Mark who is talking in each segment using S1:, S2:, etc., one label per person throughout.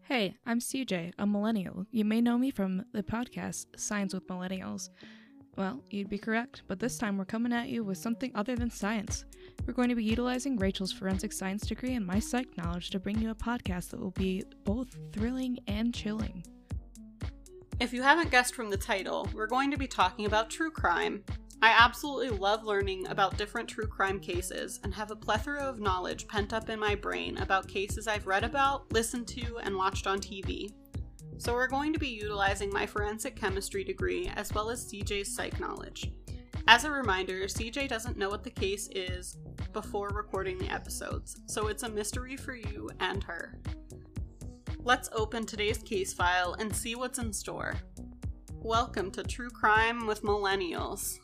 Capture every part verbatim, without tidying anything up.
S1: Hey, I'm C J, a millennial. You may know me from the podcast Science with Millennials. Well, you'd be correct, but this time we're coming at you with something other than science. We're going to be utilizing Rachel's forensic science degree and my psych knowledge to bring you a podcast that will be both thrilling and chilling.
S2: If you haven't guessed from the title, we're going to be talking about true crime. I absolutely love learning about different true crime cases and have a plethora of knowledge pent up in my brain about cases I've read about, listened to, and watched on T V. So we're going to be utilizing my forensic chemistry degree as well as C J's psych knowledge. As a reminder, C J doesn't know what the case is before recording the episodes, so it's a mystery for you and her. Let's open today's case file and see what's in store. Welcome to True Crime with Millennials.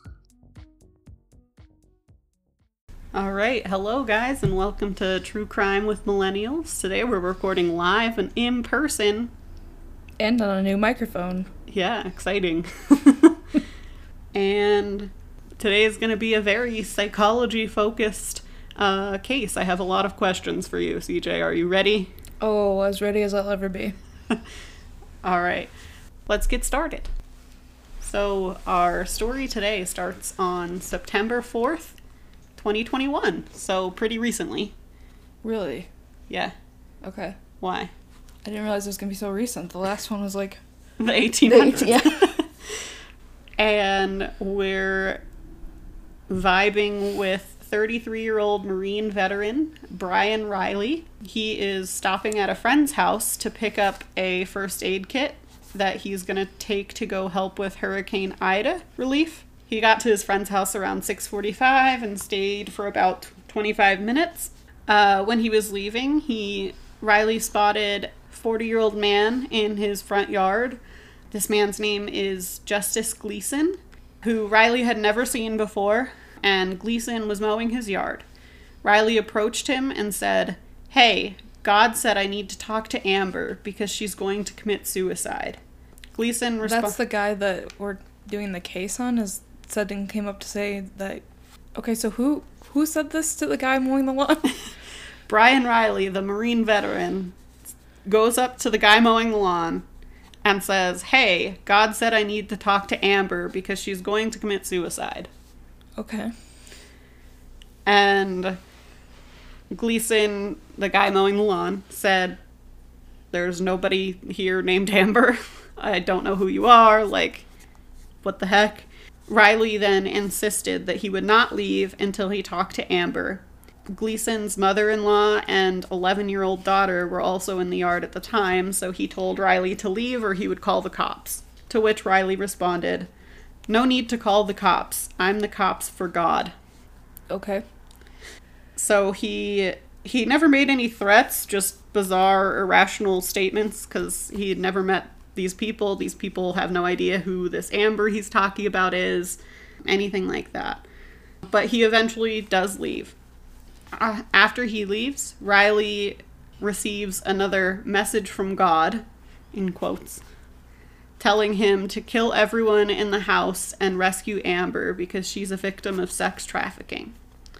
S2: Alright, hello guys, and welcome to True Crime with Millennials. Today we're recording live and in person.
S1: And on a new microphone.
S2: Yeah, exciting. And today is going to be a very psychology-focused uh, case. I have a lot of questions for you, C J. Are you ready?
S1: Oh, as ready as I'll ever be.
S2: Alright, let's get started. So, our story today starts on September fourth, twenty twenty-one. So, pretty recently.
S1: Really?
S2: Yeah.
S1: Okay.
S2: Why?
S1: I didn't realize it was going to be so recent. The last one was like...
S2: The eighteen hundreds.
S1: The eighteen, yeah.
S2: And we're vibing with thirty-three-year-old Marine veteran Brian Riley. He is stopping at a friend's house to pick up a first aid kit that he's going to take to go help with Hurricane Ida relief. He got to his friend's house around six forty-five and stayed for about twenty-five minutes. Uh, when he was leaving, he Riley spotted a forty-year-old man in his front yard. This man's name is Justice Gleason, who Riley had never seen before, and Gleason was mowing his yard. Riley approached him and said, "Hey, God said I need to talk to Amber because she's going to commit suicide." Gleason responded...
S1: That's the guy that we're doing the case on, is said and came up to say that... Okay, so who who said this to the guy mowing the lawn?
S2: Brian Riley, the Marine veteran, goes up to the guy mowing the lawn and says, "Hey, God said I need to talk to Amber because she's going to commit suicide."
S1: Okay.
S2: And Gleason, the guy mowing the lawn, said, "There's nobody here named Amber. I don't know who you are. Like, what the heck?" Riley then insisted that he would not leave until he talked to Amber. Gleason's mother-in-law and eleven-year-old daughter were also in the yard at the time, so he told Riley to leave or he would call the cops. To which Riley responded, "No need to call the cops. I'm the cops for God."
S1: Okay.
S2: So he he never made any threats, just bizarre, irrational statements, because he had never met these people. These people have no idea who this Amber he's talking about is, anything like that. But he eventually does leave. Uh, after he leaves, Riley receives another message from God, in quotes, telling him to kill everyone in the house and rescue Amber because she's a victim of sex trafficking.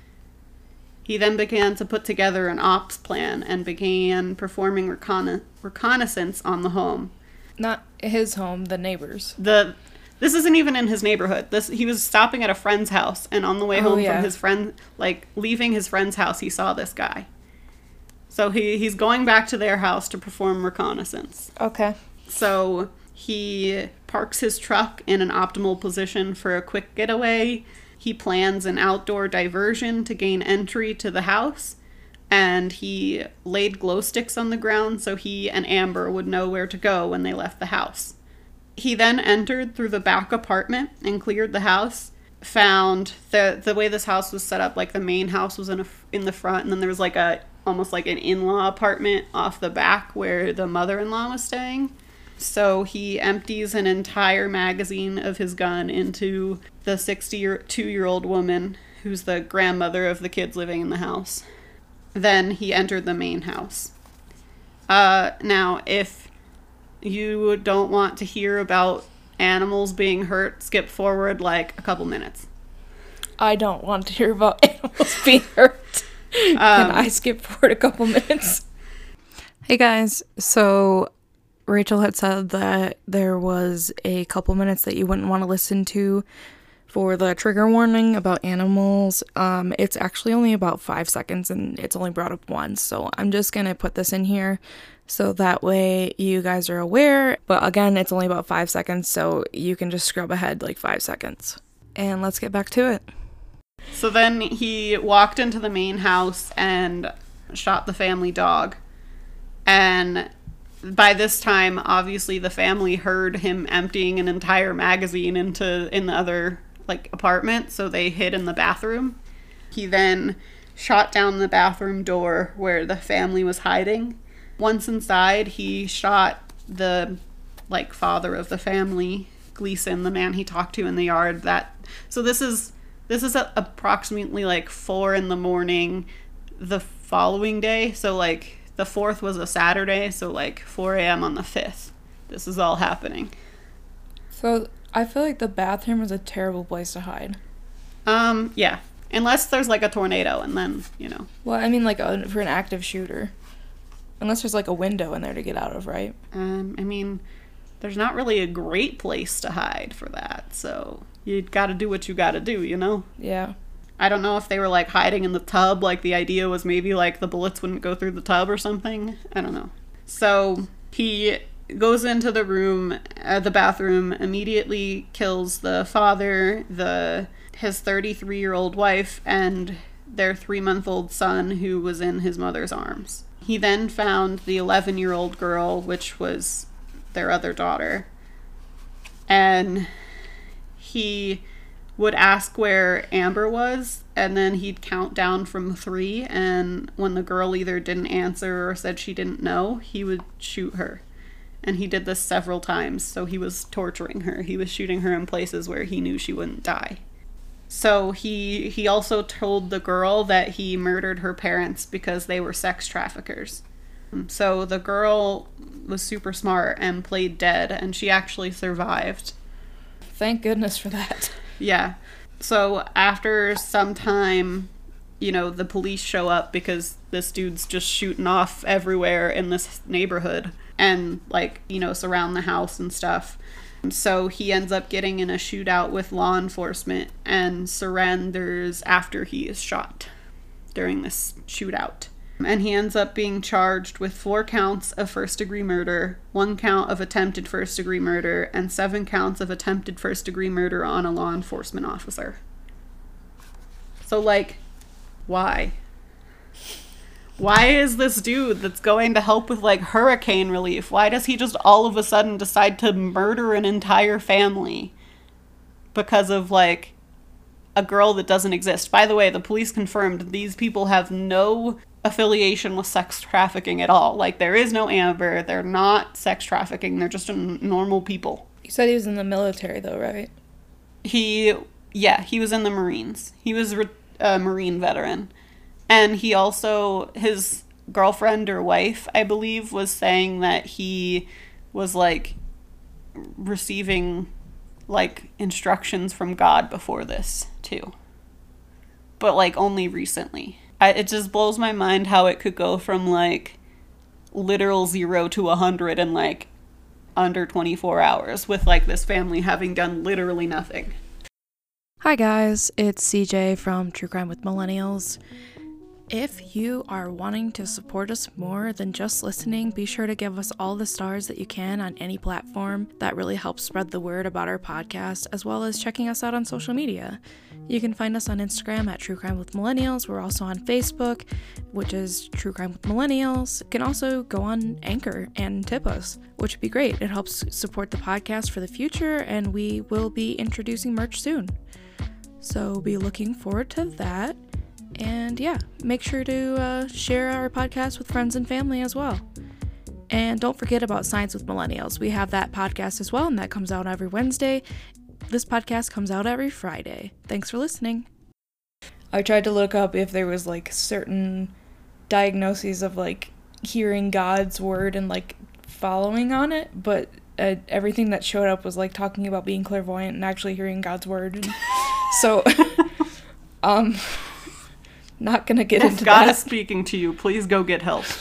S2: He then began to put together an ops plan and began performing reconna- reconnaissance on the home.
S1: Not his home, the neighbor's.
S2: The This isn't even in his neighborhood. This he was stopping at a friend's house, and on the way
S1: Oh,
S2: home
S1: yeah.
S2: from his friend, like, leaving his friend's house, he saw this guy. So he, he's going back to their house to perform reconnaissance.
S1: Okay.
S2: So he parks his truck in an optimal position for a quick getaway. He plans an outdoor diversion to gain entry to the house. And he laid glow sticks on the ground so he and Amber would know where to go when they left the house. He then entered through the back apartment and cleared the house. Found the the way this house was set up, like the main house was in a, in the front, and then there was like a almost like an in-law apartment off the back where the mother-in-law was staying. So he empties an entire magazine of his gun into the sixty-two-year-old woman who's the grandmother of the kids living in the house. Then he entered the main house. Uh, now, if you don't want to hear about animals being hurt, skip forward like a couple minutes.
S1: I don't want to hear about animals being hurt.
S2: Um,
S1: Can I skip forward a couple minutes? Hey guys, so Rachel had said that there was a couple minutes that you wouldn't want to listen to for the trigger warning about animals. Um, it's actually only about five seconds and it's only brought up once, so I'm just gonna put this in here so that way you guys are aware. But again, it's only about five seconds, so you can just scrub ahead like five seconds. And let's get back to it.
S2: So then he walked into the main house and shot the family dog. And by this time, obviously, the family heard him emptying an entire magazine into in the other like apartment, so they hid in the bathroom. He then shot down the bathroom door where the family was hiding. Once inside, he shot the like father of the family, Gleason, the man he talked to in the yard. That so this is this is at approximately like four in the morning the following day. So like. The fourth was a Saturday, so like four a.m. on the fifth. This is all happening.
S1: So I feel like the bathroom is a terrible place to hide.
S2: Um, yeah. Unless there's like a tornado, and then, you know.
S1: Well, I mean like a, for an active shooter. Unless there's like a window in there to get out of, right?
S2: Um, I mean, there's not really a great place to hide for that, so you gotta do what you gotta do, you know?
S1: Yeah.
S2: I don't know if they were like hiding in the tub, like the idea was maybe like the bullets wouldn't go through the tub or something. I don't know. So he goes into the room, uh, the bathroom, immediately kills the father, the his thirty-three-year-old wife, and their three-month-old son who was in his mother's arms. He then found the eleven-year-old girl, which was their other daughter, and he would ask where Amber was, and then he'd count down from three, and when the girl either didn't answer or said she didn't know, he would shoot her. And he did this several times, so he was torturing her. He was shooting her in places where he knew she wouldn't die. So he he also told the girl that he murdered her parents because they were sex traffickers. So the girl was super smart and played dead, and she actually survived.
S1: Thank goodness for that.
S2: Yeah. So after some time, you know, the police show up because this dude's just shooting off everywhere in this neighborhood and, like, you know, surround the house and stuff. So he ends up getting in a shootout with law enforcement and surrenders after he is shot during this shootout. And he ends up being charged with four counts of first-degree murder, one count of attempted first-degree murder, and seven counts of attempted first-degree murder on a law enforcement officer. So, like, why? Why is this dude that's going to help with, like, hurricane relief, why does he just all of a sudden decide to murder an entire family because of, like, a girl that doesn't exist? By the way, the police confirmed these people have no affiliation with sex trafficking at all. Like, there is no Amber, they're not sex trafficking, they're just n- normal people.
S1: You said he was in the military though, right?
S2: He, yeah, he was in the Marines. He was a uh, Marine veteran. And he also, his girlfriend or wife, I believe, was saying that he was, like, receiving, like, instructions from God before this, too. But, like, only recently. I, it just blows my mind how it could go from, like, literal zero to a hundred in, like, under twenty-four hours with, like, this family having done literally nothing.
S1: Hi guys, it's C J from True Crime with Millennials. If you are wanting to support us more than just listening, be sure to give us all the stars that you can on any platform. That really helps spread the word about our podcast, as well as checking us out on social media. You can find us on Instagram at True Crime with Millennials. We're also on Facebook, which is True Crime with Millennials. You can also go on Anchor and tip us, which would be great. It helps support the podcast for the future, and we will be introducing merch soon. So be looking forward to that. And yeah, make sure to uh, share our podcast with friends and family as well. And don't forget about Science with Millennials. We have that podcast as well, and that comes out every Wednesday. This podcast comes out every Friday. Thanks for listening. I tried to look up if there was like certain diagnoses of like hearing God's word and like following on it, but uh, everything that showed up was like talking about being clairvoyant and actually hearing God's word. And so, um... not gonna get
S2: if
S1: into
S2: God
S1: that.
S2: is speaking to you, please go get help.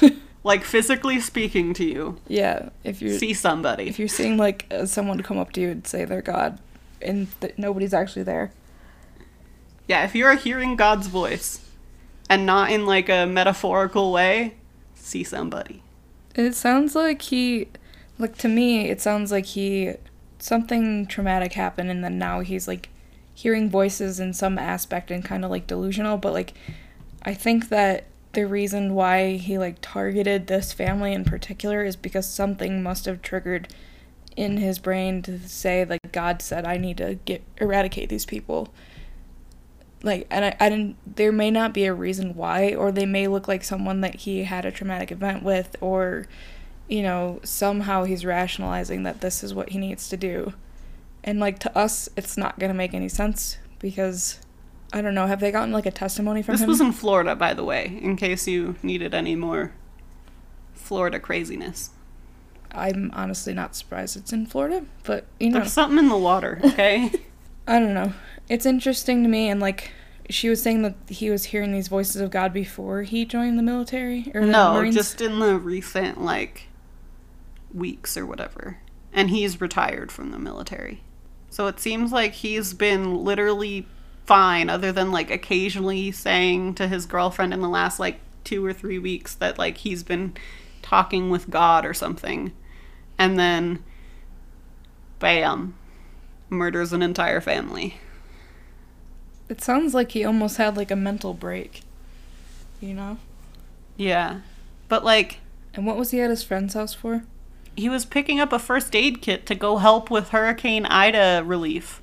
S2: Like, physically speaking to you.
S1: Yeah, if you
S2: see somebody.
S1: If you're seeing, like, uh, someone come up to you and say they're God, and th- nobody's actually there.
S2: Yeah, if you're hearing God's voice, and not in, like, a metaphorical way, see somebody.
S1: It sounds like he, like, to me, it sounds like he, something traumatic happened, and then now he's, like, hearing voices in some aspect and kind of, like, delusional, but, like, I think that the reason why he, like, targeted this family in particular is because something must have triggered in his brain to say, like, God said, I need to get eradicate these people. Like, and I, I didn't, there may not be a reason why, or they may look like someone that he had a traumatic event with, or, you know, somehow he's rationalizing that this is what he needs to do. And, like, to us, it's not going to make any sense, because, I don't know, have they gotten, like, a testimony from
S2: this
S1: him?
S2: This was in Florida, by the way, in case you needed any more Florida craziness.
S1: I'm honestly not surprised it's in Florida, but, you know.
S2: There's something in the water, okay?
S1: I don't know. It's interesting to me, and, like, she was saying that he was hearing these voices of God before he joined the military? Or the
S2: no,
S1: Marines?
S2: Just in the recent, like, weeks or whatever. And he's retired from the military. So it seems like he's been literally fine, other than, like, occasionally saying to his girlfriend in the last, like, two or three weeks that, like, he's been talking with God or something. And then, bam, murders an entire family.
S1: It sounds like he almost had, like, a mental break, you know?
S2: Yeah. But, like...
S1: And what was he at his friend's house for?
S2: He was picking up a first aid kit to go help with Hurricane Ida relief.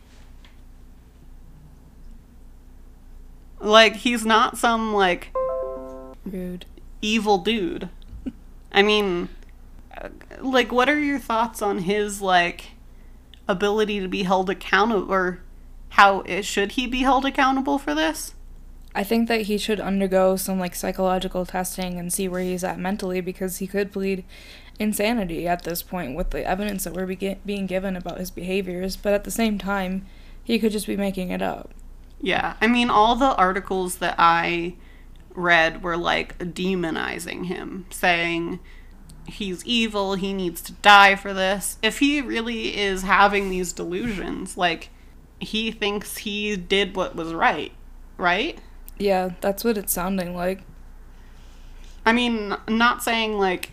S2: Like, he's not some, like...
S1: Rude.
S2: Evil dude. I mean, like, what are your thoughts on his, like, ability to be held accountable, or how should he be held accountable for this?
S1: I think that he should undergo some, like, psychological testing and see where he's at mentally, because he could plead insanity at this point with the evidence that we're be- being given about his behaviors, but at the same time, he could just be making it up.
S2: Yeah, I mean, all the articles that I read were, like, demonizing him, saying he's evil, he needs to die for this. If he really is having these delusions, like, he thinks he did what was right, right?
S1: Yeah, that's what it's sounding like.
S2: I mean, not saying, like,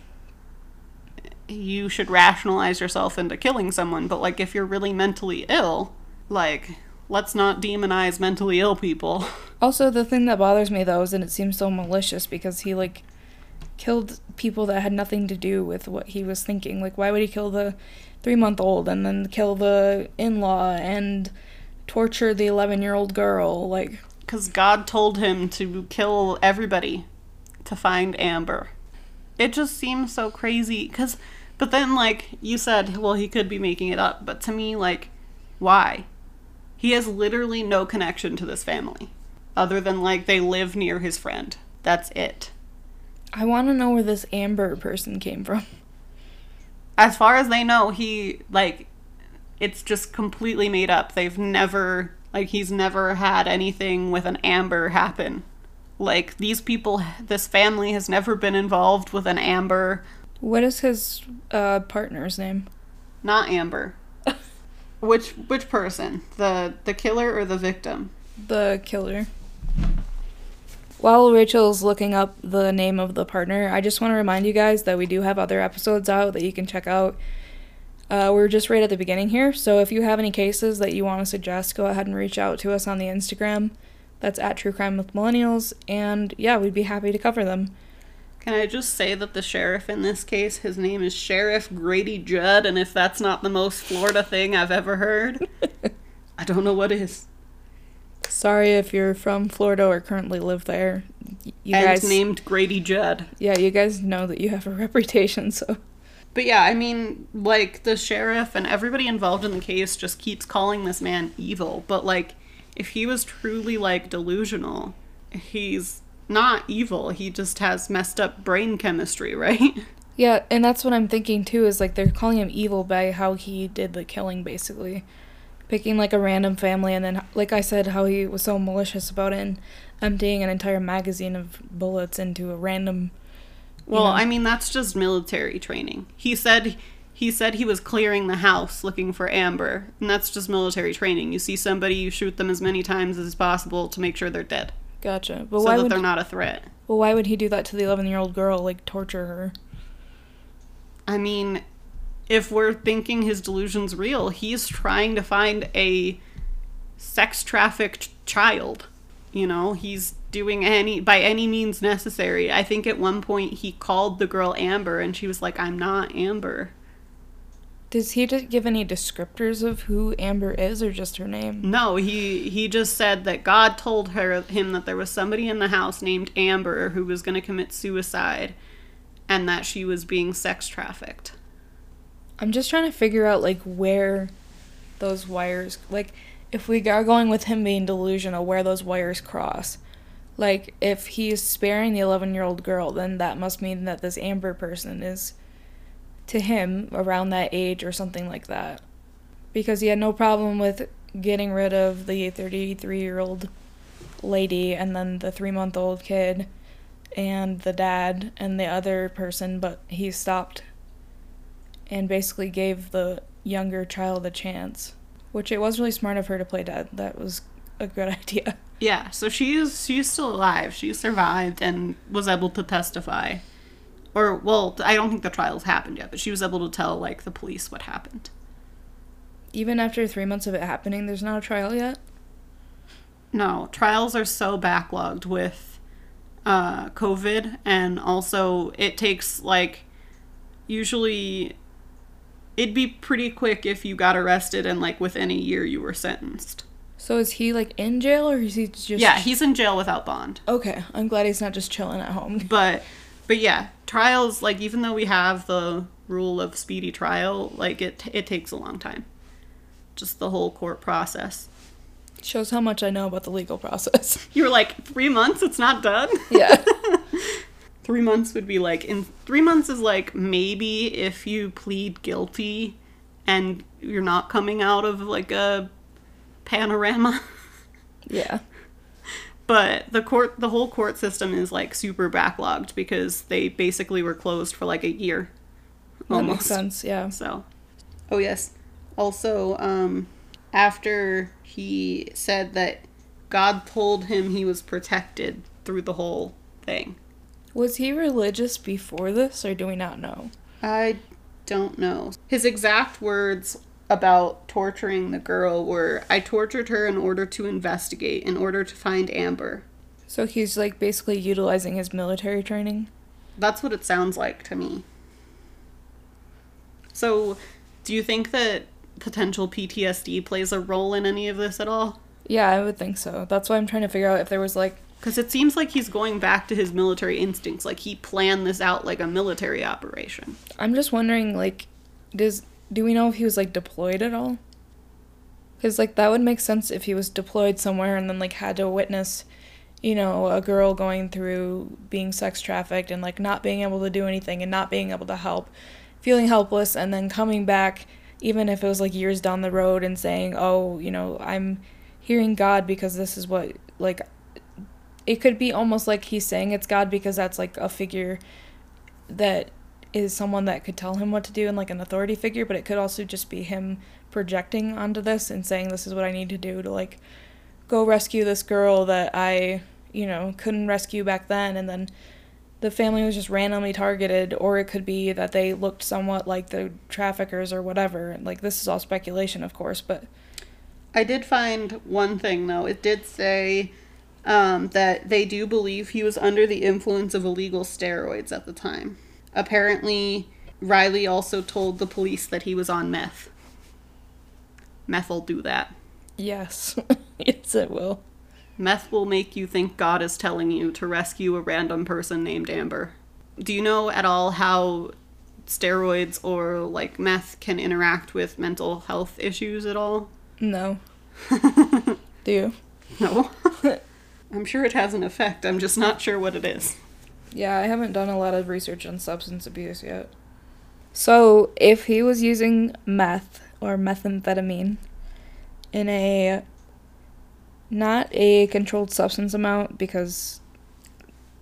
S2: you should rationalize yourself into killing someone, but, like, if you're really mentally ill, like, let's not demonize mentally ill people.
S1: Also, the thing that bothers me, though, is that it seems so malicious, because he, like, killed people that had nothing to do with what he was thinking. Like, why would he kill the three-month-old and then kill the in-law and torture the eleven-year-old girl? Like,
S2: because God told him to kill everybody to find Amber. It just seems so crazy, because, but then, like, you said, well, he could be making it up, but to me, like, why? He has literally no connection to this family, other than, like, they live near his friend. That's it.
S1: I want to know where this Amber person came from.
S2: As far as they know, he, like, it's just completely made up. They've never, like, he's never had anything with an Amber happen. Like, these people, this family has never been involved with an Amber.
S1: What is his uh, partner's name?
S2: Not Amber. Which which person? The the killer or the victim?
S1: The killer. While Rachel's looking up the name of the partner, I just want to remind you guys that we do have other episodes out that you can check out. Uh, we're just right at the beginning here, so if you have any cases that you want to suggest, go ahead and reach out to us on the Instagram. That's at True Crime with Millennials, and yeah, we'd be happy to cover them.
S2: Can I just say that the sheriff in this case, his name is Sheriff Grady Judd, and if that's not the most Florida thing I've ever heard, I don't know what is.
S1: Sorry if you're from Florida or currently live there. You
S2: and
S1: guys
S2: named Grady Judd.
S1: Yeah, you guys know that you have a reputation, so.
S2: But yeah, I mean, like, the sheriff and everybody involved in the case just keeps calling this man evil, but, like, if he was truly, like, delusional, he's not evil. He just has messed up brain chemistry, right?
S1: Yeah, and that's what I'm thinking, too, is, like, they're calling him evil by how he did the killing, basically. Picking, like, a random family, and then, like I said, how he was so malicious about it, and emptying an entire magazine of bullets into a random
S2: Well,
S1: know?
S2: I mean, that's just military training. He said he said he was clearing the house looking for Amber, and that's just military training. You see somebody, you shoot them as many times as possible to make sure they're dead.
S1: Gotcha. But
S2: so
S1: why
S2: that
S1: would
S2: they're not a threat.
S1: Well, why would he do that to the eleven-year-old girl, like torture her?
S2: I mean, if we're thinking his delusion's real, he's trying to find a sex trafficked child. You know, he's doing any by any means necessary. I think at one point he called the girl Amber and she was like, "I'm not Amber."
S1: Does he just give any descriptors of who Amber is, or just her name?
S2: No, he he just said that God told her him that there was somebody in the house named Amber who was going to commit suicide and that she was being sex trafficked.
S1: I'm just trying to figure out, like, where those wires, like, if we are going with him being delusional, where those wires cross. Like, if he's sparing the eleven-year-old girl, then that must mean that this Amber person is, to him, around that age or something like that. Because he had no problem with getting rid of the thirty-three-year-old lady and then the three-month-old kid and the dad and the other person, but he stopped and basically gave the younger child a chance. Which it was really smart of her to play dead. That was a good idea.
S2: Yeah, so she's she's still alive. She survived and was able to testify. Or, well, I don't think the trials happened yet, but she was able to tell, like, the police what happened.
S1: Even after three months of it happening, there's not a trial yet?
S2: No, trials are so backlogged with uh, COVID, and also it takes, like, usually it'd be pretty quick if you got arrested and, like, within a year you were sentenced.
S1: So is he, like, in jail, or is he just...
S2: Yeah, he's in jail without bond.
S1: Okay, I'm glad he's not just chilling at home.
S2: But, but yeah, trials, like, even though we have the rule of speedy trial, like, it it takes a long time. Just the whole court process.
S1: Shows how much I know about the legal process.
S2: You were like, three months, it's not done?
S1: Yeah.
S2: Three months would be like, in three months is like maybe if you plead guilty and you're not coming out of like a panorama.
S1: Yeah.
S2: But the court, the whole court system is like super backlogged because they basically were closed for like a year.
S1: That
S2: Almost.
S1: makes sense, yeah.
S2: So, oh yes. Also, um, after he said that God told him he was protected through the whole thing.
S1: Was he religious before this, or do we not know?
S2: I don't know. His exact words about torturing the girl were, "I tortured her in order to investigate, in order to find Amber."
S1: So he's, like, basically utilizing his military training?
S2: That's what it sounds like to me. So, do you think that potential P T S D plays a role in any of this at all?
S1: Yeah, I would think so. That's why I'm trying to figure out if there was, like...
S2: Because it seems like he's going back to his military instincts, like he planned this out like a military operation.
S1: I'm just wondering, like, does do we know if he was, like, deployed at all? Because, like, that would make sense if he was deployed somewhere and then, like, had to witness, you know, a girl going through being sex trafficked and, like, not being able to do anything and not being able to help, feeling helpless, and then coming back, even if it was, like, years down the road and saying, oh, you know, I'm hearing God because this is what, like... It could be almost like he's saying it's God because that's, like, a figure that is someone that could tell him what to do and, like, an authority figure, but it could also just be him projecting onto this and saying this is what I need to do to, like, go rescue this girl that I, you know, couldn't rescue back then, and then the family was just randomly targeted, or it could be that they looked somewhat like the traffickers or whatever. And, like, this is all speculation, of course, but...
S2: I did find one thing, though. It did say... Um, that they do believe he was under the influence of illegal steroids at the time. Apparently, Riley also told the police that he was on meth. Meth will do that.
S1: Yes. Yes, it will.
S2: Meth will make you think God is telling you to rescue a random person named Amber. Do you know at all how steroids or, like, meth can interact with mental health issues at all?
S1: No. Do you?
S2: No. I'm sure it has an effect. I'm just not sure what it is.
S1: Yeah, I haven't done a lot of research on substance abuse yet. So, if he was using meth or methamphetamine in a not a controlled substance amount, because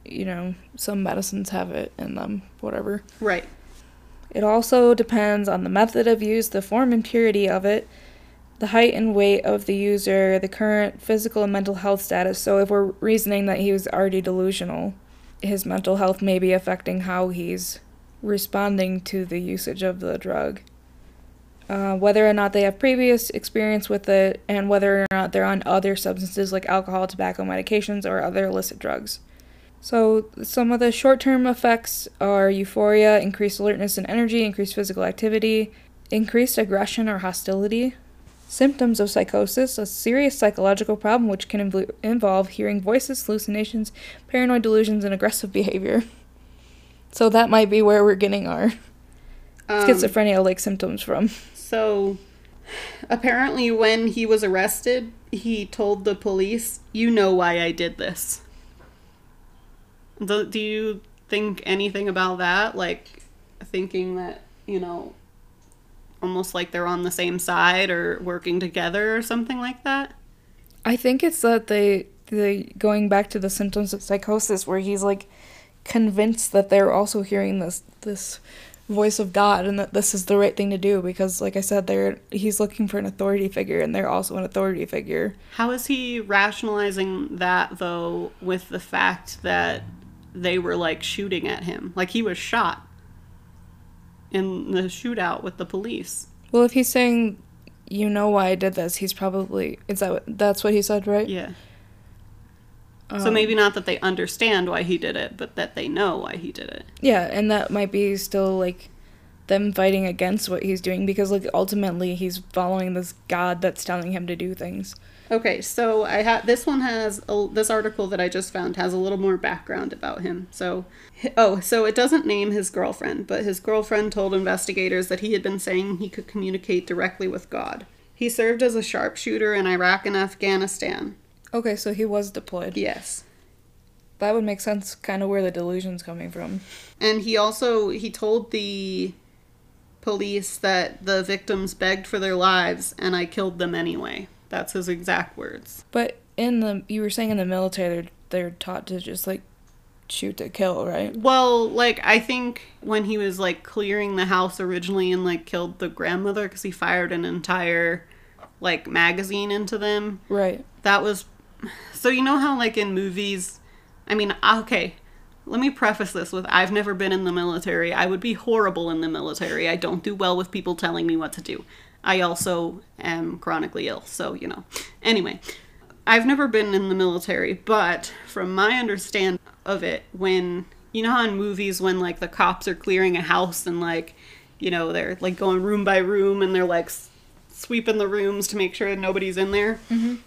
S1: you know, some medicines have it in them, whatever.
S2: Right.
S1: It also depends on the method of use, the form and purity of it, the height and weight of the user, the current physical and mental health status. So if we're reasoning that he was already delusional, his mental health may be affecting how he's responding to the usage of the drug. Uh, whether or not they have previous experience with it, and whether or not they're on other substances like alcohol, tobacco, medications, or other illicit drugs. So some of the short-term effects are euphoria, increased alertness and energy, increased physical activity, increased aggression or hostility. Symptoms of psychosis, a serious psychological problem which can inv- involve hearing voices, hallucinations, paranoid delusions, and aggressive behavior. So that might be where we're getting our um, schizophrenia-like symptoms from.
S2: So, apparently when he was arrested, he told the police, "You know why I did this." Do, do you think anything about that? Like, thinking that, you know, almost like they're on the same side or working together or something like that?
S1: I think it's that they, they going back to the symptoms of psychosis, where he's, like, convinced that they're also hearing this this voice of God and that this is the right thing to do because, like I said, they're he's looking for an authority figure and they're also an authority figure.
S2: How is he rationalizing that, though, with the fact that they were, like, shooting at him? Like, he was shot in the shootout with the police.
S1: Well, if he's saying, you know why I did this, he's probably... Is that what, that's what he said, right?
S2: Yeah.
S1: Um,
S2: so maybe not that they understand why he did it, but that they know why he did it.
S1: Yeah, and that might be still, like, them fighting against what he's doing, because, like, ultimately he's following this God that's telling him to do things.
S2: Okay, so I ha- this one has, a, this article that I just found has a little more background about him. So, oh, so it doesn't name his girlfriend, but his girlfriend told investigators that he had been saying he could communicate directly with God. He served as a sharpshooter in Iraq and Afghanistan.
S1: Okay, so he was deployed.
S2: Yes.
S1: That would make sense, kind of where the delusion's coming from.
S2: And he also, he told the police that the victims begged for their lives and I killed them anyway. That's his exact words.
S1: But in the, you were saying in the military, they're, they're taught to just, like, shoot to kill, right?
S2: Well, like, I think when he was, like, clearing the house originally and, like, killed the grandmother because he fired an entire, like, magazine into them.
S1: Right.
S2: That was... So you know how, like, in movies... I mean, okay, let me preface this with I've never been in the military. I would be horrible in the military. I don't do well with people telling me what to do. I also am chronically ill, so, you know. Anyway, I've never been in the military, but from my understanding of it, when, you know how in movies when, like, the cops are clearing a house and, like, you know, they're, like, going room by room and they're, like, s- sweeping the rooms to make sure nobody's in there?
S1: Mm-hmm.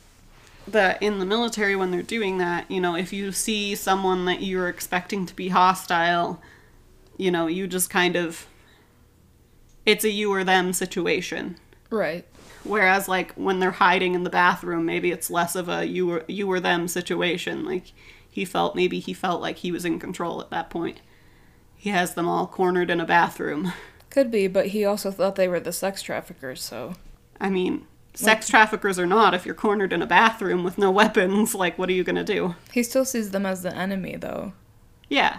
S2: That in the military, when they're doing that, you know, if you see someone that you're expecting to be hostile, you know, you just kind of... It's a you or them situation.
S1: Right.
S2: Whereas, like, when they're hiding in the bathroom, maybe it's less of a you or, you or them situation. Like, he felt, maybe he felt like he was in control at that point. He has them all cornered in a bathroom.
S1: Could be, but he also thought they were the sex traffickers, so...
S2: I mean, sex traffickers or not, if you're cornered in a bathroom with no weapons, like, what are you gonna do?
S1: He still sees them as the enemy, though.
S2: Yeah.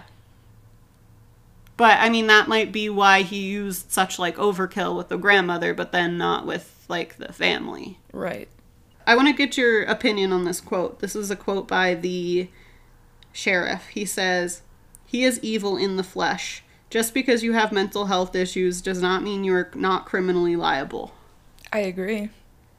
S2: But, I mean, that might be why he used such, like, overkill with the grandmother, but then not with, like, the family.
S1: Right.
S2: I want to get your opinion on this quote. This is a quote by the sheriff. He says, "He is evil in the flesh. Just because you have mental health issues does not mean you are not criminally liable."
S1: I agree.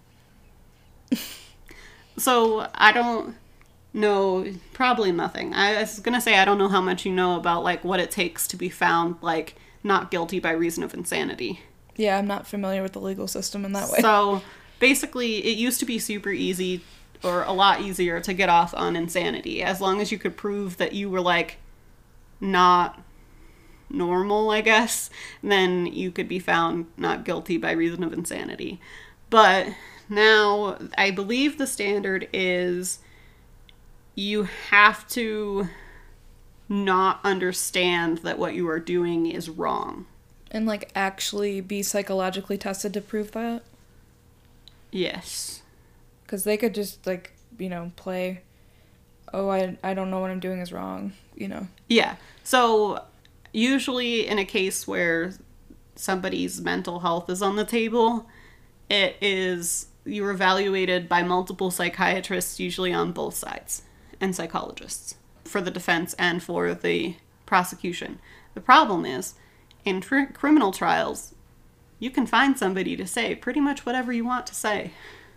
S2: So, I don't know, probably nothing. I was going to say I don't know how much you know about, like, what it takes to be found, like, not guilty by reason of insanity.
S1: Yeah, I'm not familiar with the legal system in that way.
S2: So, basically, it used to be super easy, or a lot easier, to get off on insanity. As long as you could prove that you were, like, not normal, I guess, then you could be found not guilty by reason of insanity. But now, I believe the standard is you have to not understand that what you are doing is wrong.
S1: And, like, actually be psychologically tested to prove that?
S2: Yes.
S1: Because they could just, like, you know, play oh, I, I don't know what I'm doing is wrong, you know?
S2: Yeah. So usually in a case where somebody's mental health is on the table, it is, you're evaluated by multiple psychiatrists, usually on both sides, and psychologists, for the defense and for the prosecution. The problem is, in tr- criminal trials, you can find somebody to say pretty much whatever you want to say.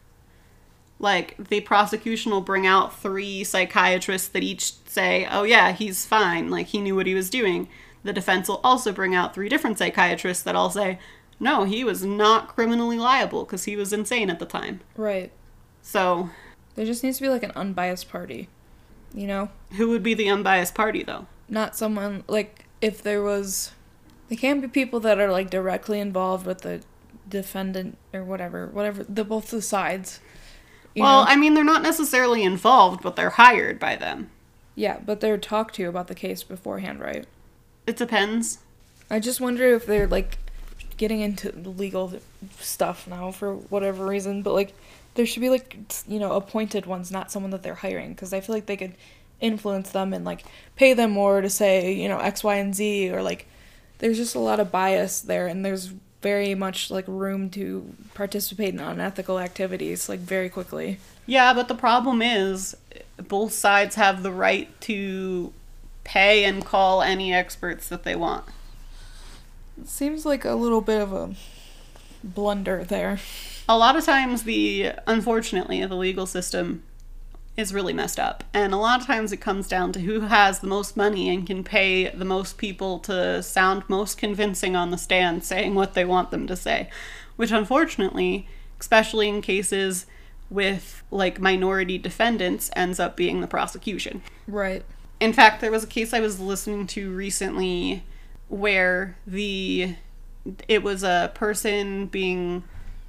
S2: Like, the prosecution will bring out three psychiatrists that each say, oh yeah, he's fine, like, he knew what he was doing. The defense will also bring out three different psychiatrists that all say, no, he was not criminally liable because he was insane at the time.
S1: Right.
S2: So...
S1: there just needs to be, like, an unbiased party, you know?
S2: Who would be the unbiased party, though?
S1: Not someone, like, if there was... There can't be people that are, like, directly involved with the defendant or whatever, whatever, the both the sides.
S2: Well,
S1: know?
S2: I mean, they're not necessarily involved, but they're hired by them.
S1: Yeah, but they're talked to about the case beforehand, right?
S2: It depends.
S1: I just wonder if they're, like, getting into legal stuff now for whatever reason, but, like, there should be, like, you know, appointed ones, not someone that they're hiring, because I feel like they could influence them and, like, pay them more to say, you know, X, Y, and Z, or, like, there's just a lot of bias there, and there's very much, like, room to participate in unethical activities, like, very quickly.
S2: Yeah, but the problem is, both sides have the right to pay and call any experts that they want.
S1: It seems like a little bit of a blunder there.
S2: A lot of times, the unfortunately, the legal system is really messed up. And a lot of times it comes down to who has the most money and can pay the most people to sound most convincing on the stand saying what they want them to say. Which unfortunately, especially in cases with, like, minority defendants, ends up being the prosecution.
S1: Right.
S2: In fact, there was a case I was listening to recently where the it was a person being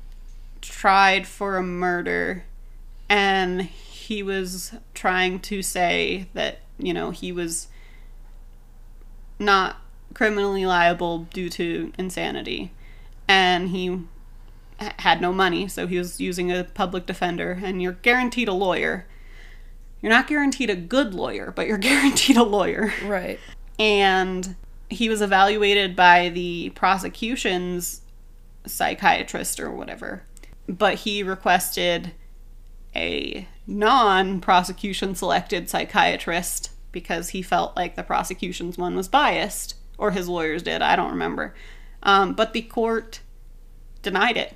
S2: tried for a murder, and he was trying to say that, you know, he was not criminally liable due to insanity, and he had no money, so he was using a public defender. And you're guaranteed a lawyer. You're not guaranteed a good lawyer, but you're guaranteed a lawyer.
S1: Right.
S2: And he was evaluated by the prosecution's psychiatrist or whatever, but he requested a non-prosecution selected psychiatrist because he felt like the prosecution's one was biased, or his lawyers did, I don't remember. Um, but the court denied it.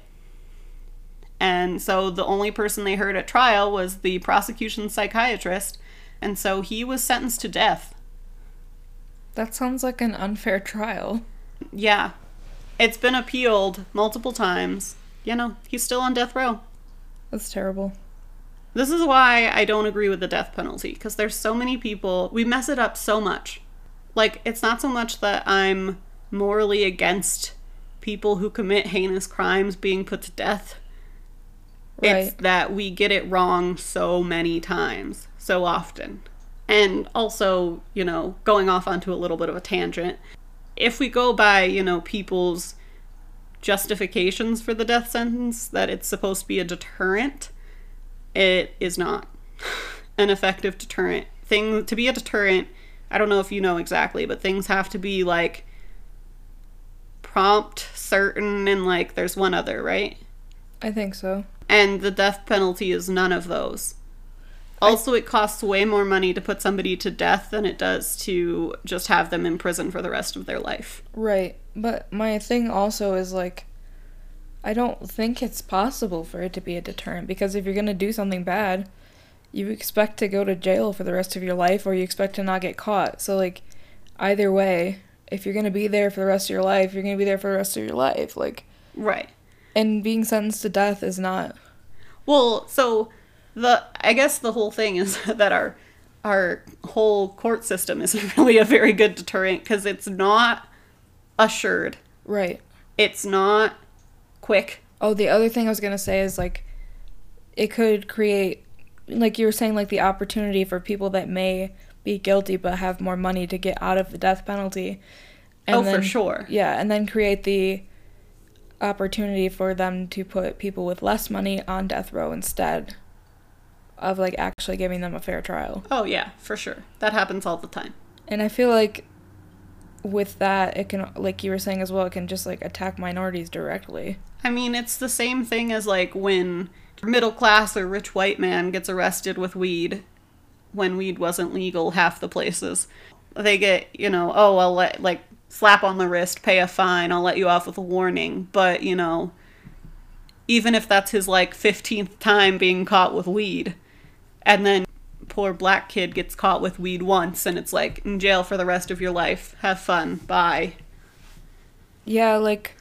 S2: And so the only person they heard at trial was the prosecution psychiatrist, and so he was sentenced to death.
S1: That sounds like an unfair trial.
S2: Yeah. It's been appealed multiple times. You know, he's still on death row.
S1: That's terrible.
S2: This is why I don't agree with the death penalty, because there's so many people, we mess it up so much. Like, it's not so much that I'm morally against people who commit heinous crimes being put to death.
S1: Right.
S2: It's that we get it wrong so many times, so often. And also, you know, going off onto a little bit of a tangent, if we go by, you know, people's justifications for the death sentence, that it's supposed to be a deterrent, it is not an effective deterrent. Thing to be a deterrent, I don't know if you know exactly, but things have to be, like, prompt, certain, and, like, there's one other, right?
S1: I think so.
S2: And the death penalty is none of those. Also, it costs way more money to put somebody to death than it does to just have them in prison for the rest of their life.
S1: Right. But my thing also is, like, I don't think it's possible for it to be a deterrent, because if you're going to do something bad, you expect to go to jail for the rest of your life, or you expect to not get caught. So, like, either way, if you're going to be there for the rest of your life, you're going to be there for the rest of your life. Like,
S2: right.
S1: And being sentenced to death is not...
S2: Well, so... The I guess the whole thing is that our our whole court system isn't really a very good deterrent, because it's not assured.
S1: Right.
S2: It's not quick.
S1: Oh, the other thing I was going to say is, like, it could create, like you were saying, like, the opportunity for people that may be guilty but have more money to get out of the death penalty. And
S2: oh,
S1: then,
S2: for sure.
S1: Yeah, and then create the opportunity for them to put people with less money on death row instead. of, like, actually giving them a fair trial.
S2: Oh, yeah, for sure. That happens all the time.
S1: And I feel like with that, it can, like you were saying as well, it can just, like, attack minorities directly.
S2: I mean, it's the same thing as, like, when a middle class or rich white man gets arrested with weed when weed wasn't legal half the places. They get, you know, oh, I'll let, like, slap on the wrist, pay a fine, I'll let you off with a warning. But, you know, even if that's his, like, fifteenth time being caught with weed, and then poor black kid gets caught with weed once, and it's like, in jail for the rest of your life. Have fun. Bye.
S1: Yeah, like...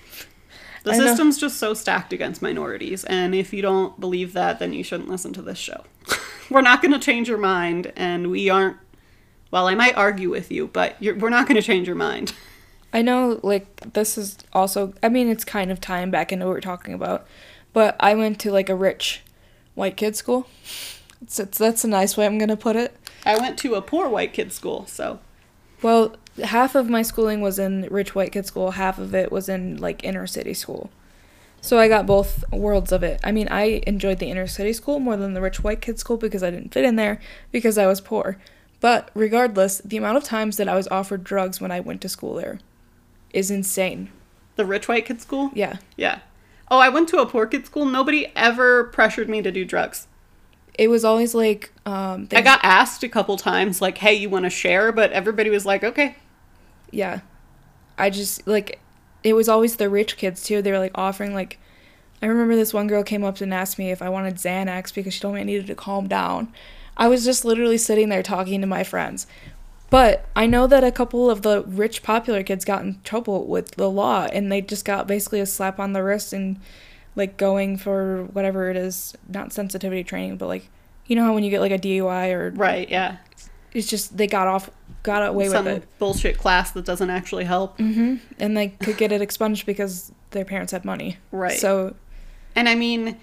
S2: The I system's know. just so stacked against minorities, and if you don't believe that, then you shouldn't listen to this show. We're not going to change your mind, and we aren't... Well, I might argue with you, but you're, we're not going to change your mind.
S1: I know, like, this is also... I mean, it's kind of tying back into what we're talking about, but I went to, like, a rich white kid school. It's, it's, that's a nice way I'm going to put it.
S2: I went to a poor white kid school, so...
S1: Well, half of my schooling was in rich white kid school, half of it was in, like, inner city school. So I got both worlds of it. I mean, I enjoyed the inner city school more than the rich white kid school because I didn't fit in there because I was poor. But regardless, the amount of times that I was offered drugs when I went to school there is insane.
S2: The rich white kid school?
S1: Yeah.
S2: Yeah. Oh, I went to a poor kid school. Nobody ever pressured me to do drugs.
S1: It was always like... Um,
S2: I got asked a couple times, like, hey, you want to share? But everybody was like, okay.
S1: Yeah. I just, like, it was always the rich kids, too. They were, like, offering, like... I remember this one girl came up and asked me if I wanted Xanax because she told me I needed to calm down. I was just literally sitting there talking to my friends. But I know that a couple of the rich popular kids got in trouble with the law, and they just got basically a slap on the wrist and... like, going for whatever it is, not sensitivity training, but, like, you know how when you get, like, a D U I or...
S2: Right, yeah.
S1: It's just, they got off, got away
S2: Some
S1: with it.
S2: Some bullshit class that doesn't actually help.
S1: Mm-hmm. And they could get it expunged because their parents had money.
S2: Right.
S1: So...
S2: And, I mean,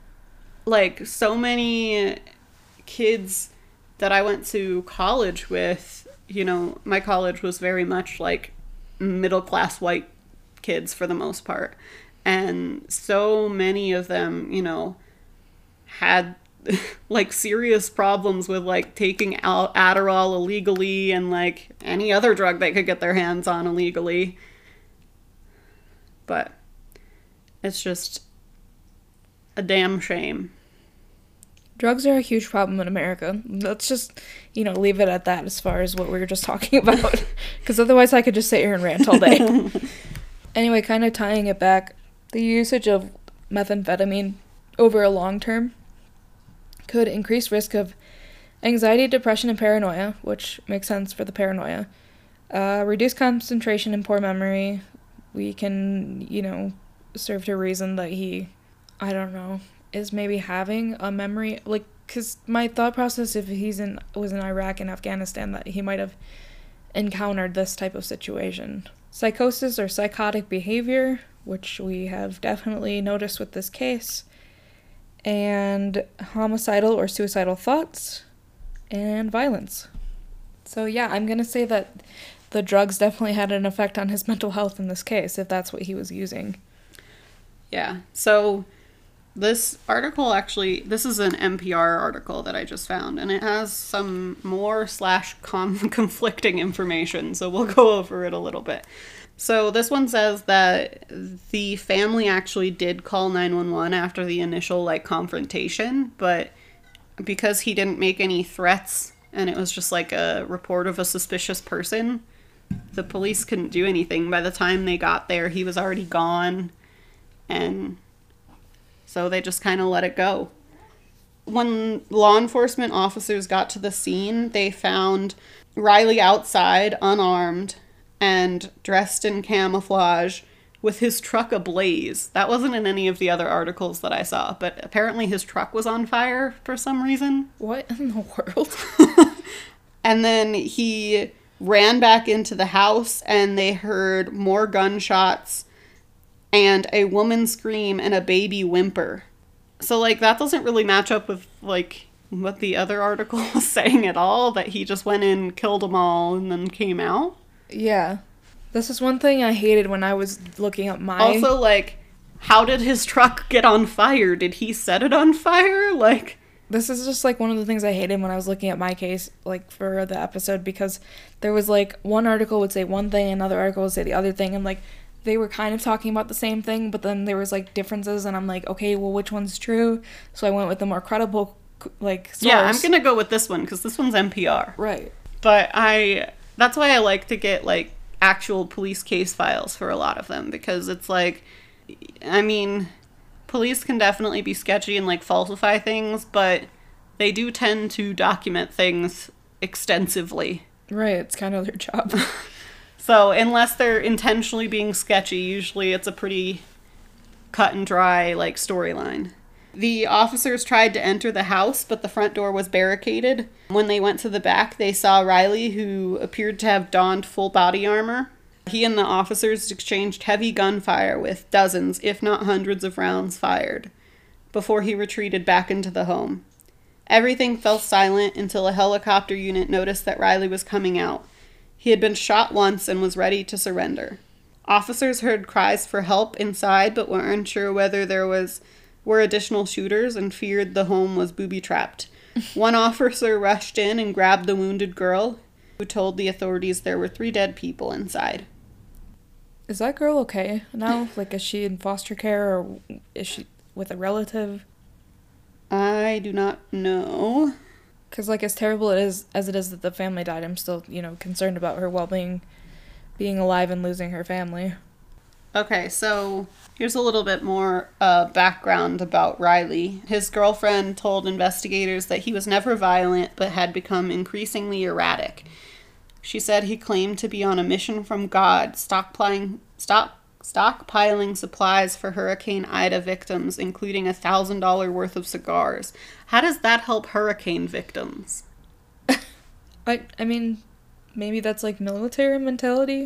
S2: like, so many kids that I went to college with, you know, my college was very much, like, middle-class white kids for the most part. And so many of them, you know, had, like, serious problems with, like, taking out Adderall illegally and, like, any other drug they could get their hands on illegally. But it's just a damn shame.
S1: Drugs are a huge problem in America. Let's just, you know, leave it at that as far as what we were just talking about. Because otherwise I could just sit here and rant all day. Anyway, kind of tying it back, the usage of methamphetamine over a long term could increase risk of anxiety, depression, and paranoia, which makes sense for the paranoia. Uh, reduce concentration and poor memory. We can, you know, serve to reason that he, I don't know, is maybe having a memory, like, because my thought process, if he's in, was in Iraq and Afghanistan, that he might have encountered this type of situation. Psychosis or psychotic behavior, which we have definitely noticed with this case, and homicidal or suicidal thoughts, and violence. So yeah, I'm going to say that the drugs definitely had an effect on his mental health in this case, if that's what he was using.
S2: Yeah, so this article actually, this is an N P R article that I just found, and it has some more slash con- conflicting information, so we'll go over it a little bit. So this one says that the family actually did call nine one one after the initial, like, confrontation, but because he didn't make any threats and it was just like a report of a suspicious person, the police couldn't do anything. By the time they got there, he was already gone, and so they just kind of let it go. When law enforcement officers got to the scene, they found Riley outside, unarmed, and dressed in camouflage with his truck ablaze. That wasn't in any of the other articles that I saw, but apparently his truck was on fire for some reason.
S1: What in the world?
S2: And then he ran back into the house, and they heard more gunshots and a woman scream and a baby whimper. So, like, that doesn't really match up with, like, what the other article was saying at all, that he just went in, killed them all, and then came out.
S1: Yeah. This is one thing I hated when I was looking up my...
S2: Also, like, how did his truck get on fire? Did he set it on fire? Like...
S1: This is just, like, one of the things I hated when I was looking at my case, like, for the episode, because there was, like, one article would say one thing, another article would say the other thing, and, like, they were kind of talking about the same thing, but then there was, like, differences, and I'm like, okay, well, which one's true? So I went with the more credible, like, source.
S2: Yeah, I'm gonna go with this one, because this one's N P R.
S1: Right.
S2: But I, that's why I like to get, like, actual police case files for a lot of them, because it's, like, I mean, police can definitely be sketchy and, like, falsify things, but they do tend to document things extensively.
S1: Right, it's kind of their job.
S2: So, unless they're intentionally being sketchy, usually it's a pretty cut and dry, like, storyline. The officers tried to enter the house, but the front door was barricaded. When they went to the back, they saw Riley, who appeared to have donned full body armor. He and the officers exchanged heavy gunfire with dozens, if not hundreds of rounds fired, before he retreated back into the home. Everything fell silent until a helicopter unit noticed that Riley was coming out. He had been shot once and was ready to surrender. Officers heard cries for help inside, but were unsure whether there was were additional shooters and feared the home was booby-trapped. One officer rushed in and grabbed the wounded girl, who told the authorities there were three dead people inside.
S1: Is that girl okay now? Like, is she in foster care, or is she with a relative?
S2: I do not know.
S1: Because, like, as terrible it is, as it is that the family died, I'm still, you know, concerned about her well-being, being alive and losing her family.
S2: Okay, so here's a little bit more uh, background about Riley. His girlfriend told investigators that he was never violent, but had become increasingly erratic. She said he claimed to be on a mission from God, stockpiling, stock, stockpiling supplies for Hurricane Ida victims, including a one thousand dollars worth of cigars. How does that help hurricane victims?
S1: I, I mean, maybe that's, like, military mentality?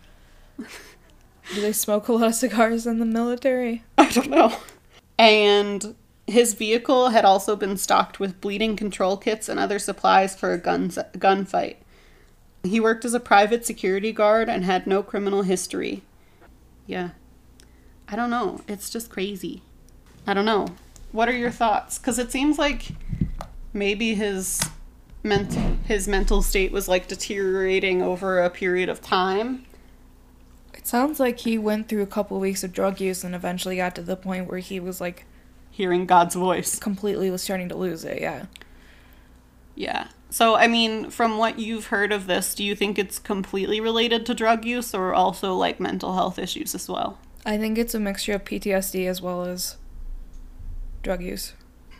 S1: Do they smoke a lot of cigars in the military?
S2: I don't know. And his vehicle had also been stocked with bleeding control kits and other supplies for a gun gunfight. He worked as a private security guard and had no criminal history. Yeah. I don't know. It's just crazy. I don't know. What are your thoughts? Because it seems like maybe his, ment- his mental state was, like, deteriorating over a period of time.
S1: It sounds like he went through a couple of weeks of drug use and eventually got to the point where he was, like,
S2: hearing God's voice.
S1: Completely was starting to lose it, yeah.
S2: Yeah. So, I mean, from what you've heard of this, do you think it's completely related to drug use or also, like, mental health issues as well?
S1: I think it's a mixture of P T S D as well as drug use.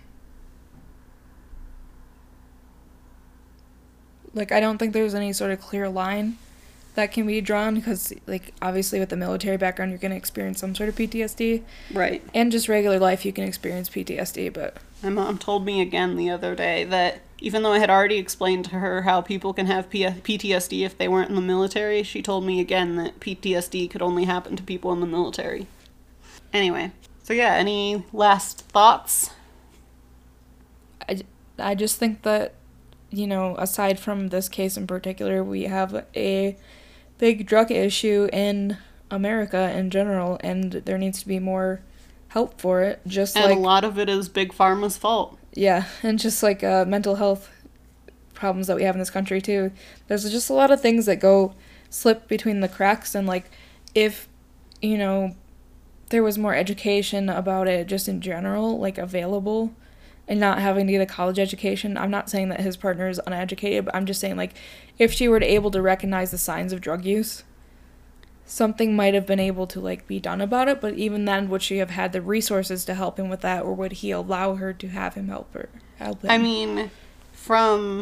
S1: Like, I don't think there's any sort of clear line that can be drawn because, like, obviously with the military background, you're going to experience some sort of P T S D. Right. And just regular life, you can experience P T S D, but...
S2: My mom told me again the other day that even though I had already explained to her how people can have P T S D if they weren't in the military, she told me again that P T S D could only happen to people in the military. Anyway, so yeah, any last thoughts?
S1: I, I just think that, you know, aside from this case in particular, we have a big drug issue in America in general, and there needs to be more help for it. Just
S2: and
S1: like,
S2: a lot of it is Big Pharma's fault.
S1: Yeah, and just like uh, mental health problems that we have in this country too. There's just a lot of things that go slip between the cracks, and like if, you know, there was more education about it just in general, like available, and not having to get a college education. I'm not saying that his partner is uneducated, but I'm just saying, like, if she were to able to recognize the signs of drug use, something might have been able to, like, be done about it, but even then, would she have had the resources to help him with that, or would he allow her to have him help her? Help him?
S2: I mean, from...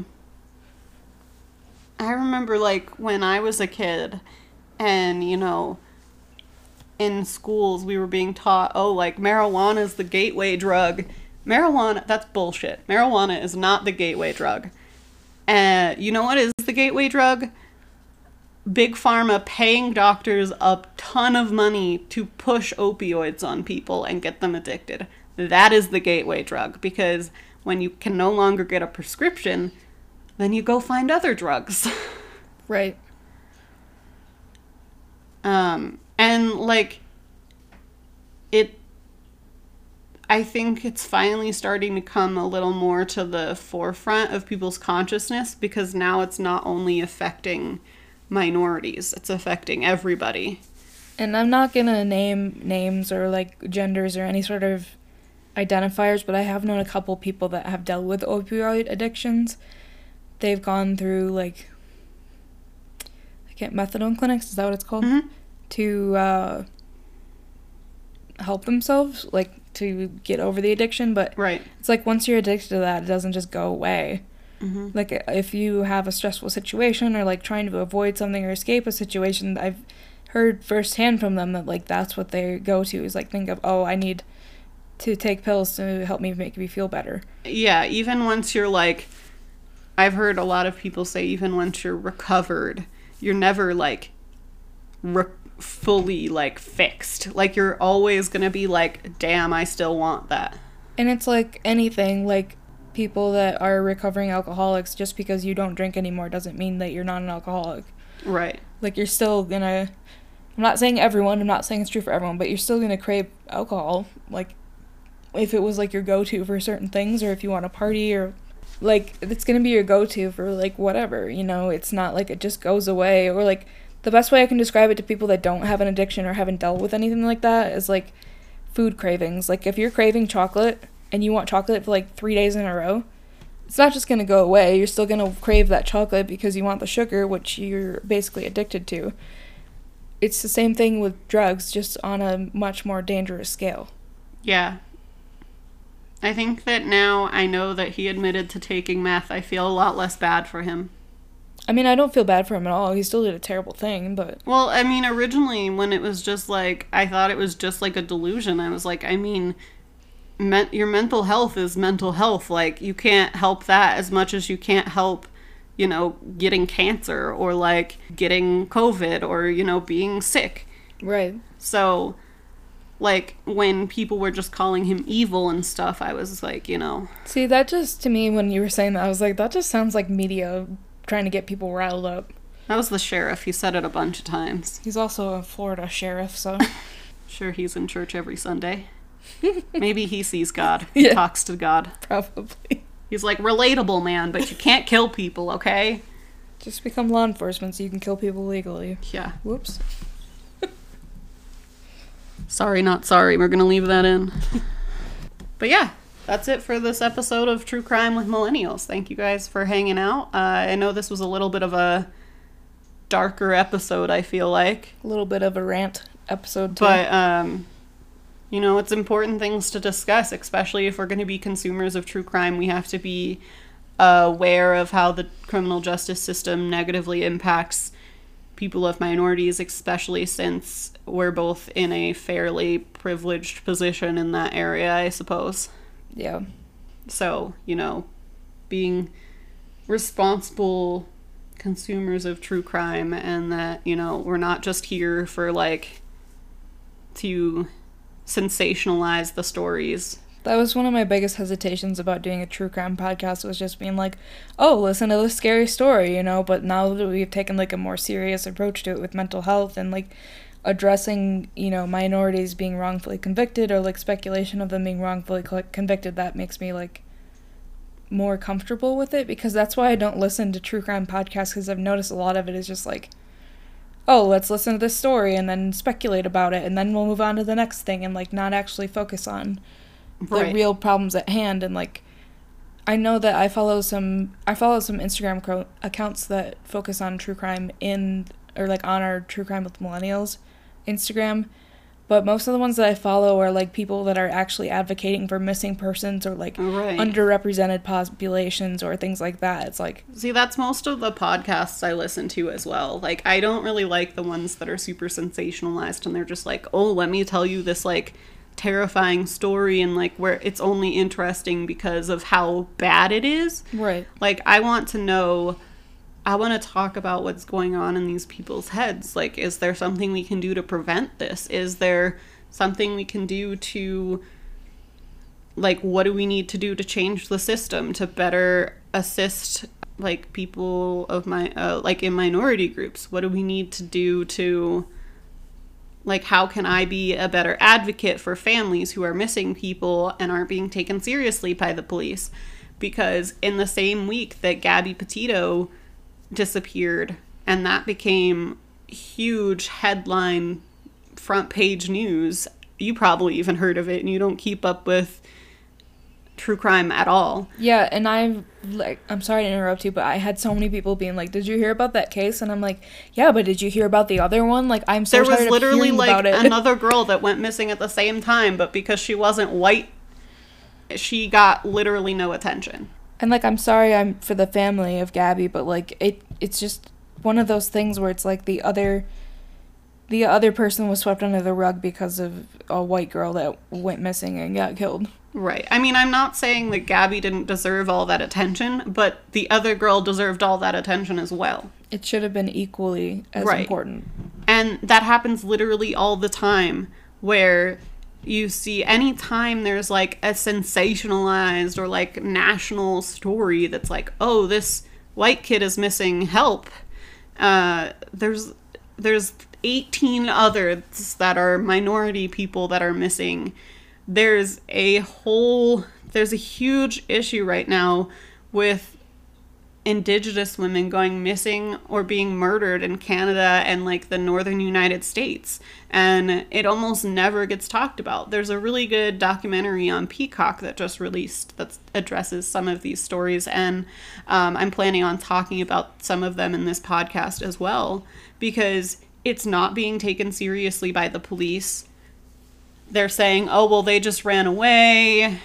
S2: I remember, like, when I was a kid, and, you know, in schools, we were being taught, oh, like, marijuana is the gateway drug. Marijuana, that's bullshit. Marijuana is not the gateway drug. And uh, you know what is the gateway drug? Big Pharma paying doctors a ton of money to push opioids on people and get them addicted. That is the gateway drug, because when you can no longer get a prescription, then you go find other drugs.
S1: Right.
S2: Um, and, like, it... I think it's finally starting to come a little more to the forefront of people's consciousness, because now it's not only affecting minorities, it's affecting everybody.
S1: And I'm not gonna name names or like genders or any sort of identifiers, but I have known a couple people that have dealt with opioid addictions. They've gone through like, I can't, methadone clinics, is that what it's called?
S2: Mm-hmm.
S1: To uh, help themselves, like to get over the addiction, but
S2: right.
S1: It's like once you're addicted to that, it doesn't just go away.
S2: Mm-hmm.
S1: Like if you have a stressful situation or like trying to avoid something or escape a situation, I've heard firsthand from them that like that's what they go to, is like think of, oh, I need to take pills to help me make me feel better.
S2: Yeah, even once you're like, I've heard a lot of people say even once you're recovered, you're never like re- fully like fixed. Like you're always gonna be like, damn, I still want that.
S1: And it's like anything, like people that are recovering alcoholics, just because you don't drink anymore doesn't mean that you're not an alcoholic.
S2: Right.
S1: Like you're still gonna, I'm not saying everyone, I'm not saying it's true for everyone, but you're still gonna crave alcohol. Like if it was like your go-to for certain things, or if you want to party, or like it's gonna be your go-to for like whatever, you know. It's not like it just goes away. Or like the best way I can describe it to people that don't have an addiction or haven't dealt with anything like that is like food cravings. Like if you're craving chocolate and you want chocolate for like three days in a row, it's not just gonna go away. You're still gonna crave that chocolate because you want the sugar, which you're basically addicted to. It's the same thing with drugs, just on a much more dangerous scale.
S2: Yeah. I think that now I know that he admitted to taking meth, I feel a lot less bad for him.
S1: I mean, I don't feel bad for him at all. He still did a terrible thing, but...
S2: Well, I mean, originally, when it was just like, I thought it was just like a delusion. I was like, I mean, me- your mental health is mental health. Like, you can't help that as much as you can't help, you know, getting cancer or like getting COVID or, you know, being sick.
S1: Right.
S2: So, like, when people were just calling him evil and stuff, I was like, you know...
S1: See, that just, to me, when you were saying that, I was like, that just sounds like media trying to get people riled up.
S2: That was the sheriff. He said it a bunch of times.
S1: He's also a Florida sheriff, so...
S2: Sure, he's in church every Sunday. Maybe he sees God.
S1: Yeah.
S2: He talks to God.
S1: Probably.
S2: He's like, relatable, man, but you can't kill people, okay?
S1: Just become law enforcement so you can kill people legally.
S2: Yeah.
S1: Whoops.
S2: Sorry, not sorry. We're gonna leave that in. But yeah, that's it for this episode of True Crime with Millennials. Thank you guys for hanging out. Uh, I know this was a little bit of a darker episode, I feel like.
S1: A little bit of a rant episode, too.
S2: But, um, you know, it's important things to discuss, especially if we're going to be consumers of true crime. We have to be uh, aware of how the criminal justice system negatively impacts people of minorities, especially since we're both in a fairly privileged position in that area, I suppose.
S1: Yeah.
S2: So, you know, being responsible consumers of true crime, and that, you know, we're not just here for, like, to sensationalize the stories.
S1: That was one of my biggest hesitations about doing a true crime podcast, was just being like, oh, listen to this scary story, you know, but now that we've taken, like, a more serious approach to it with mental health and, like, addressing, you know, minorities being wrongfully convicted, or, like, speculation of them being wrongfully convicted, that makes me, like, more comfortable with it, because that's why I don't listen to true crime podcasts, because I've noticed a lot of it is just, like, oh, let's listen to this story and then speculate about it, and then we'll move on to the next thing, and, like, not actually focus on the
S2: Right.
S1: real problems at hand. And like, I know that I follow some I follow some Instagram cro- accounts that focus on true crime in, or like on our True Crime with Millennials Instagram, but most of the ones that I follow are like people that are actually advocating for missing persons, or like
S2: Right.
S1: underrepresented populations, or things like that. It's like,
S2: See, that's most of the podcasts I listen to as well. Like, I don't really like the ones that are super sensationalized and they're just like, oh, let me tell you this, like, terrifying story, and, like, where it's only interesting because of how bad it is.
S1: right.
S2: Like, I want to know, I want to talk about what's going on in these people's heads. Like, is there something we can do to prevent this? Is there something we can do to, like, what do we need to do to change the system to better assist, like, people of my, uh, like, in minority groups? What do we need to do to, Like, how can I be a better advocate for families who are missing people and aren't being taken seriously by the police? Because in the same week that Gabby Petito disappeared, and that became huge headline front page news, you probably even heard of it, and you don't keep up with true crime at all.
S1: Yeah, and I like I'm sorry to interrupt you, but I had so many people being like, "Did you hear about that case?" And I'm like, "Yeah, but did you hear about the other one?" Like, I'm so
S2: there
S1: tired
S2: was literally
S1: of hearing
S2: like
S1: about it.
S2: another girl that went missing at the same time, but because she wasn't white, she got literally no attention.
S1: And like, I'm sorry I'm for the family of Gabby, but like it it's just one of those things where it's like the other the other person was swept under the rug because of a white girl that went missing and got killed.
S2: Right. I mean, I'm not saying that Gabby didn't deserve all that attention, but the other girl deserved all that attention as well.
S1: It should have been equally as
S2: right.
S1: important.
S2: And that happens literally all the time, where you see any time there's like a sensationalized or like national story that's like, oh, this white kid is missing, help. Uh, there's there's eighteen others that are minority people that are missing. There's a whole, there's a huge issue right now with Indigenous women going missing or being murdered in Canada and like the northern United States. And it almost never gets talked about. There's a really good documentary on Peacock that just released that addresses some of these stories. And um, I'm planning on talking about some of them in this podcast as well, because it's not being taken seriously by the police. They're saying, oh, well, they just ran away,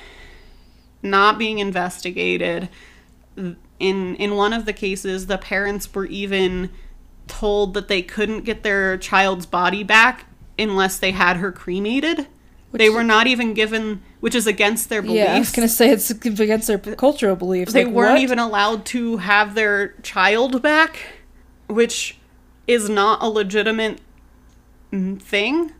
S2: not being investigated. In in one of the cases, the parents were even told that they couldn't get their child's body back unless they had her cremated. Which, they were not even given, which is against their beliefs.
S1: Yeah, I was going to say it's against their cultural beliefs.
S2: They
S1: like,
S2: weren't
S1: what?
S2: even allowed to have their child back, which is not a legitimate thing.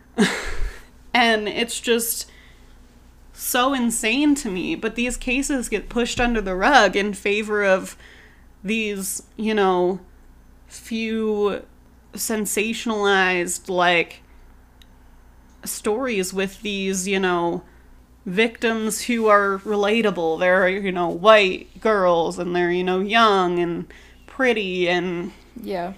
S2: And it's just so insane to me. But these cases get pushed under the rug in favor of these, you know, few sensationalized, like, stories with these, you know, victims who are relatable. They're, you know, white girls, and they're, you know, young and pretty and...
S1: Yeah.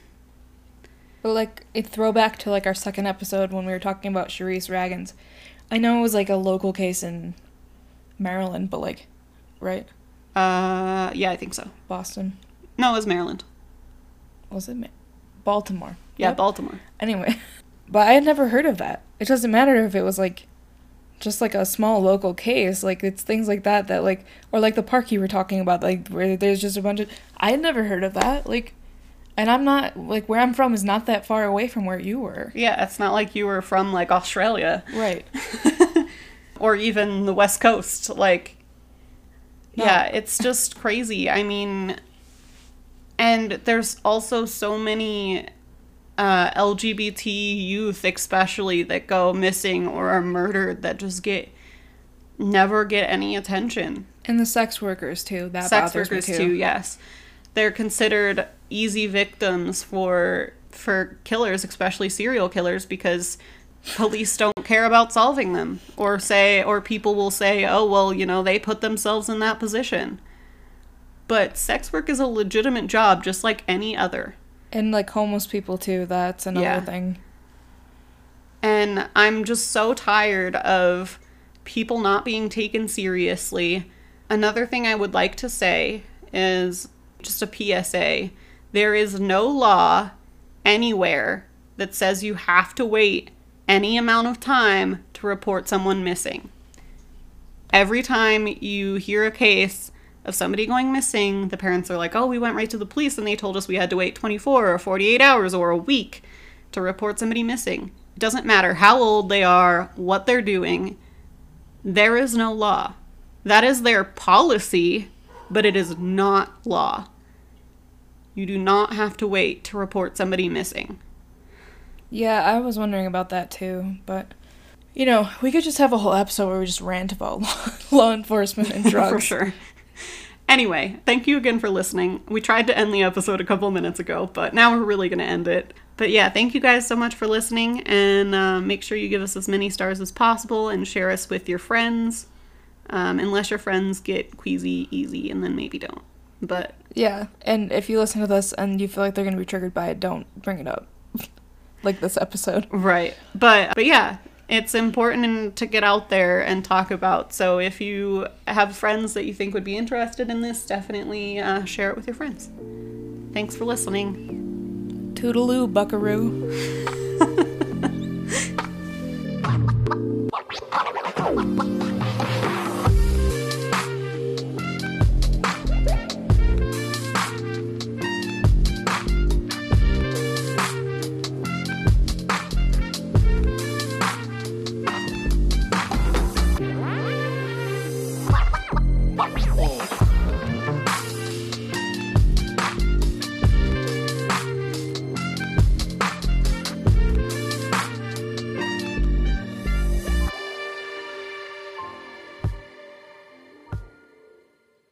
S1: But, like, a throwback to, like, our second episode when we were talking about Sharice Raggins. I know it was, like, a local case in Maryland, but, like, right?
S2: Uh, yeah, I think so.
S1: Boston.
S2: No, it was Maryland.
S1: Was it Ma- Baltimore?
S2: Yeah,
S1: yep.
S2: Baltimore.
S1: Anyway. But I had never heard of that. It doesn't matter if it was, like, just, like, a small local case. Like, it's things like that that, like... Or, like, the park you were talking about, like, where there's just a bunch of... I had never heard of that. Like... And I'm not, like, where I'm from is not that far away from where you were.
S2: Yeah, it's not like you were from, like, Australia.
S1: Right.
S2: Or even the West Coast. Like,
S1: no.
S2: Yeah, it's just crazy. I mean, and there's also so many uh, L G B T youth, especially, that go missing or are murdered that just get, never get any attention.
S1: And the sex workers, too. That
S2: Sex
S1: bothers
S2: workers,
S1: me, too.
S2: too, yes. They're considered easy victims for for killers, especially serial killers, because police don't care about solving them, or say, or people will say, oh, well, you know, they put themselves in that position. But sex work is a legitimate job, just like any other.
S1: And, like, homeless people, too. That's another
S2: yeah.
S1: thing.
S2: And I'm just so tired of people not being taken seriously. Another thing I would like to say is... just a P S A. There is no law anywhere that says you have to wait any amount of time to report someone missing. Every time you hear a case of somebody going missing, the parents are like, oh, we went right to the police and they told us we had to wait twenty-four or forty-eight hours or a week to report somebody missing. It doesn't matter how old they are, what they're doing. There is no law. That is their policy, but it is not law. You do not have to wait to report somebody missing.
S1: Yeah, I was wondering about that too, but, you know, we could just have a whole episode where we just rant about law enforcement and drugs.
S2: For sure. Anyway, thank you again for listening. We tried to end the episode a couple minutes ago, but now we're really going to end it. But yeah, thank you guys so much for listening, and uh, make sure you give us as many stars as possible and share us with your friends. Um, unless your friends get queasy easy, and then maybe don't. But
S1: yeah, and if you listen to this and you feel like they're going to be triggered by it, don't bring it up. Like this episode.
S2: Right. But but yeah, it's important to get out there and talk about. So if you have friends that you think would be interested in this, definitely uh, share it with your friends. Thanks for listening.
S1: Toodaloo, buckaroo.